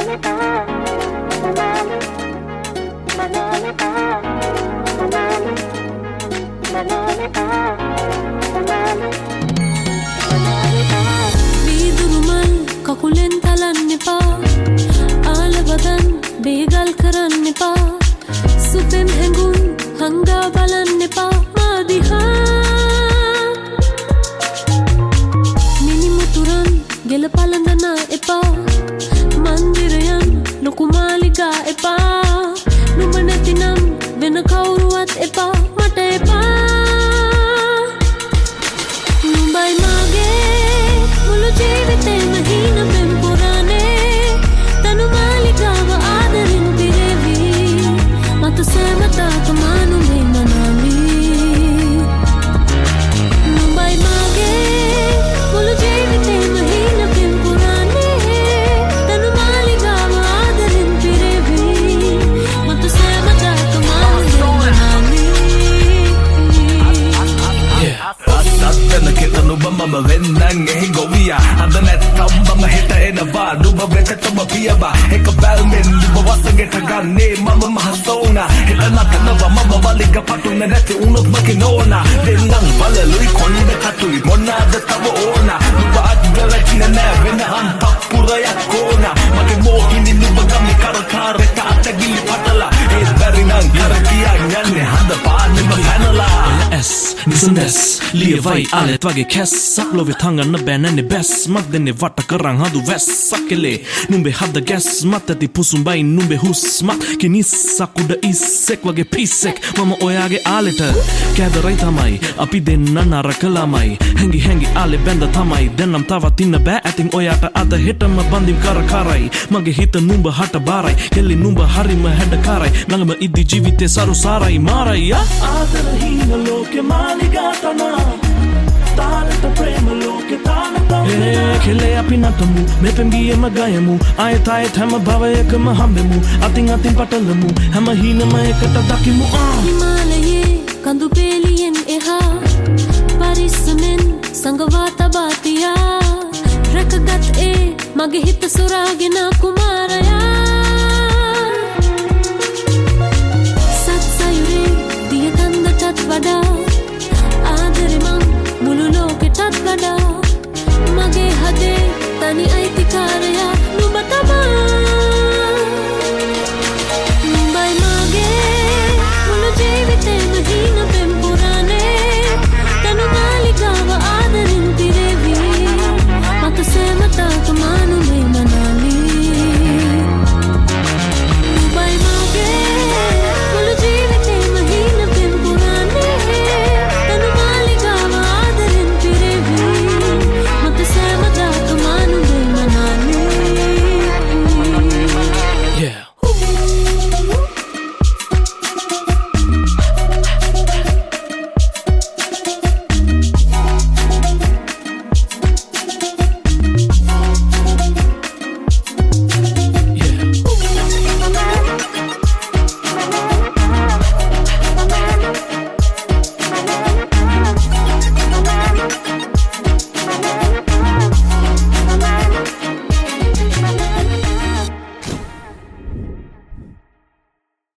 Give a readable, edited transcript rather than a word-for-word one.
වීදුරුමල් කකුලෙන් තලන්න එපා ආලවදන් බේගල් කරන්න එපා සුපෙම් හැඟුම් හංගා බලන්න එපා මාදිහා මිනිමුතුරන් ගෙල පලඳන එපා මන්දිරයන් ලොකුමාලිගා එපා නුඹ නැතිනම් වෙන කවුරුවත් එපා මට එපා නුඹයි මාගේ මුළු ජීවිතේම හීන පෙම් පුරානේ තනු මාලිගාව ආදරෙන් පිරෙවි මතු සෑමතාක මානුමේ මනාමි නුඹයි මාගේ මුළු ජීවිතේම හීන පෙම් පුරානේ තනු මාලිගාව ආදරෙන් පිරෙවි මතු සෑමතාක මානුමේ මනාමි අත්තන කෙතනු බම්ම වෙන්නන් එහි ගොවියා අද නැත්තම් බම හෙට එනවා නුඹ වෙතටම පියවා එක බැල්මෙන් නුඹ වසඟට ගන්නේ මම මහසෝනා හෙට නටනවා මම වලිග පටුන නැති උනොත් මගේ නෝනා දෙන්නම් බලලුයි කොණ්ඩ කටුයි මොනාද තව ඕනා නුඹ අද්දලකින නෑ වෙන අන්තපුරයක් ඕනා මගේ මෝහිනි නුඹ ගමේ කරකාරට අතගිලි පටලා ඒ බැරි නම් කර කියා යන්නේ හඳ පානෙම පැනලා S නිසන්දස් ලියවයි ආලෙත් වගේ කැස්සක් ලොවේ තංගන්න බෑනන්නේ බැස් මක් දෙන්නේ වට කරන් හඳු වැස්සක් කෙලේ නුඹේ හද ගැස් මත් ඇති පුසුම්බයි නුඹේ හුස්මක් කිනිස්සක් උඩ ඉස්සෙක් වගේ පිස්සෙක් මම ඔයාගේ ආලෙට කෑදරයි තමයි අපි දෙන්න නරක ළමයි හැංගි හැංගි ආලෙ බැඳ තමයි දෙන්නම් තවත් ඉන්න බෑ ඇතින් ඔයාට අද හෙටම බඳිම් කරයි මගේ හිත නුඹ හට බාරයි කෙල්ලි නුඹ හරිම හැඩකාරයි ළඟම ඉදි ජීවිතේ සරු සාරයි මාරයි ආදර හීන ලෝකෙ මාලිගා තමා තාලට ප්‍රේම ලෝකෙ තානතම කෙලේ අපි නටමු මෙපෙම් ගියම ගයමු ආයෙත් ආයෙත් හැම භවයකම හම්බෙමු අතින් අතින් පටලමු හැම හීනම එකට දකිමු හිමාලයේ කඳු පෙළියෙන් එහා පරිස්සමෙන් සංගවා තබා තියා රැකගත් ඒ මගේ හිත සොරාගෙන කුමාරයා සත්සයුරේ දිය කන්දටත් වඩා ආදරෙ මං මුළු ලෝකෙටත් වඩා මගේ හදේ